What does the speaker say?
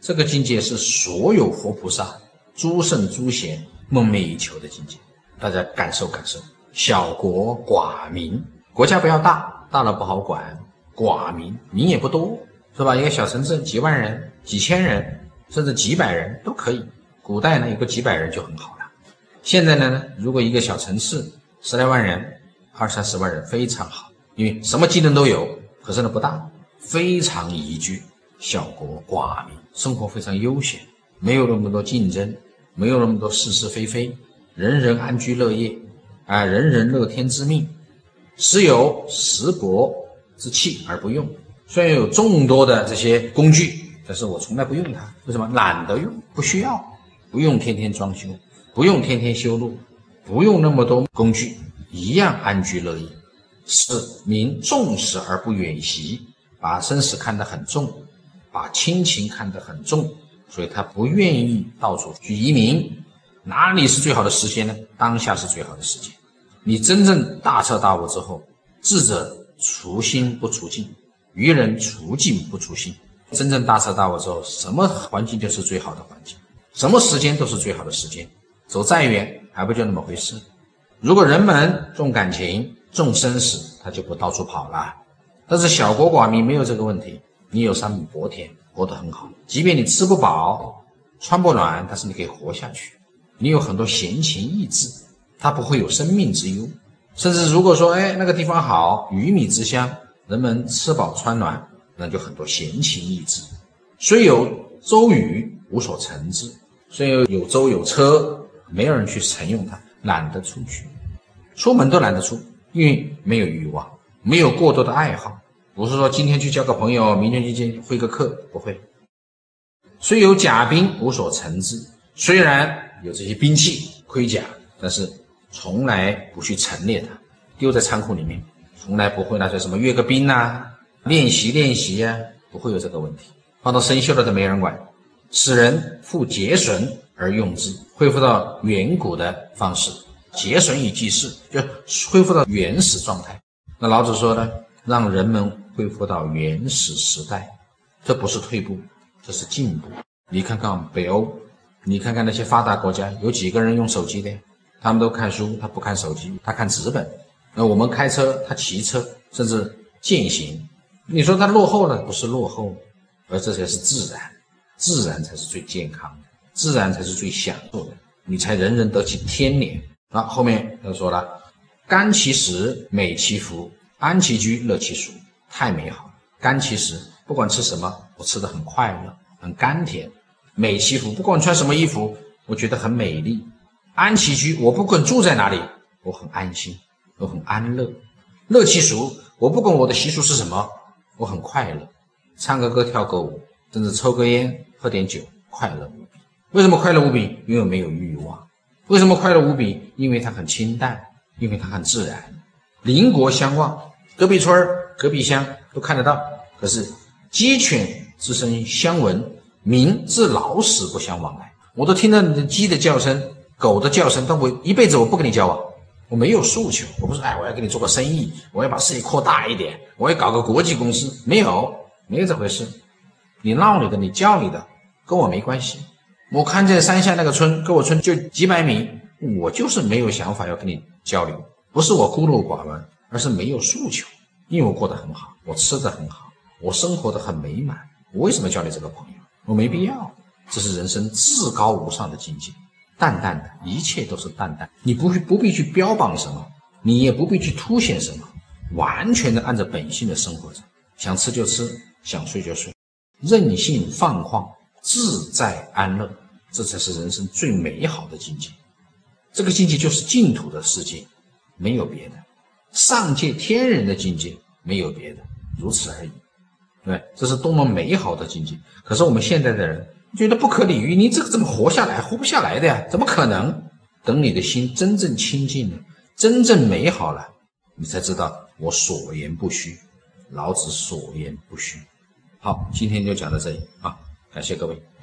这个境界是所有佛菩萨、诸圣诸贤梦寐以求的境界。大家感受感受。小国寡民，国家不要大，大了不好管；寡民，民也不多，是吧？一个小城镇几万人、几千人，甚至几百人都可以。古代呢，有个几百人就很好了。现在呢，如果一个小城市10来万人、20、30万人非常好，因为什么技能都有，可是呢不大，非常宜居。小国寡民，生活非常悠闲，没有那么多竞争，没有那么多是是非非，人人安居乐业，人人乐天之命。时有十国之器而不用，虽然有众多的这些工具，但是我从来不用它。为什么？懒得用，不需要，不用天天装修，不用天天修路，不用那么多工具，一样安居乐业。使民重视而不远徙，把生死看得很重，把亲情看得很重，所以他不愿意到处去移民。哪里是最好的时间呢？当下是最好的时间。你真正大彻大悟之后，智者除心不除境，愚人除境不除心。真正大彻大悟之后，什么环境就是最好的环境，什么时间都是最好的时间。走再远还不就那么回事。如果人们重感情重生死，他就不到处跑了。但是小国寡民没有这个问题，你有3亩薄田，活得很好，即便你吃不饱穿不暖，但是你可以活下去。你有很多闲情逸致，它不会有生命之忧。甚至如果说那个地方好，鱼米之乡，人们吃饱穿暖，那就很多闲情逸致。虽有舟舆，无所乘之。虽有舟有车，没有人去乘用它，懒得出去，出门都懒得出，因为没有欲望，没有过多的爱好。不是说今天去交个朋友，明天去会个客，不会。虽有甲兵，无所乘之。虽然有这些兵器盔甲，但是从来不去陈列它，丢在仓库里面，从来不会拿出什么阅个兵练习不会有这个问题。放到生锈了都没人管。使人复节损而用之，恢复到远古的方式，节损以济世，就恢复到原始状态。那老子说呢，让人们恢复到原始时代，这不是退步，这是进步。你看看北欧，你看看那些发达国家，有几个人用手机的？他们都看书，他不看手机，他看纸本。那我们开车，他骑车，甚至健行。你说他落后了？不是落后，而这才是自然。自然才是最健康的，自然才是最享受的，你才人人得其天年。后面又说了，甘其食，美其服，安其居，乐其俗。太美好了。甘其食，不管吃什么，我吃得很快乐，很甘甜。美其服，不管穿什么衣服，我觉得很美丽。安其居，我不管住在哪里，我很安心，我很安乐。乐其俗，我不管我的习俗是什么，我很快乐。唱个歌，跳个舞，甚至抽个烟，喝点酒，快乐无比。为什么快乐无比？因为没有欲望。为什么快乐无比？因为它很清淡，因为它很自然。邻国相望，隔壁村隔壁乡都看得到，可是鸡犬之声相闻，民至老死不相往来。我都听到你的鸡的叫声，狗的叫声，但我一辈子我不跟你交往。我没有诉求，我不是我要跟你做个生意，我要把事业扩大一点，我要搞个国际公司，没有这回事。你闹你的，你叫你的，跟我没关系。我看见山下那个村跟我村就几百米，我就是没有想法要跟你交流。不是我孤陋寡闻，而是没有诉求。因为我过得很好，我吃得很好，我生活得很美满，我为什么交你这个朋友？我没必要。这是人生至高无上的境界，淡淡的，一切都是淡淡。你不必去标榜什么，你也不必去凸显什么，完全的按照本性的生活着，想吃就吃，想睡就睡，任性放旷，自在安乐，这才是人生最美好的境界。这个境界就是净土的世界，没有别的。上界天人的境界，没有别的，如此而已。对，这是多么美好的境界。可是我们现在的人觉得不可理喻，你这个怎么活下来？活不下来的呀，怎么可能？等你的心真正清净了，真正美好了，你才知道我所言不虚，老子所言不虚。好，今天就讲到这里啊，感谢各位。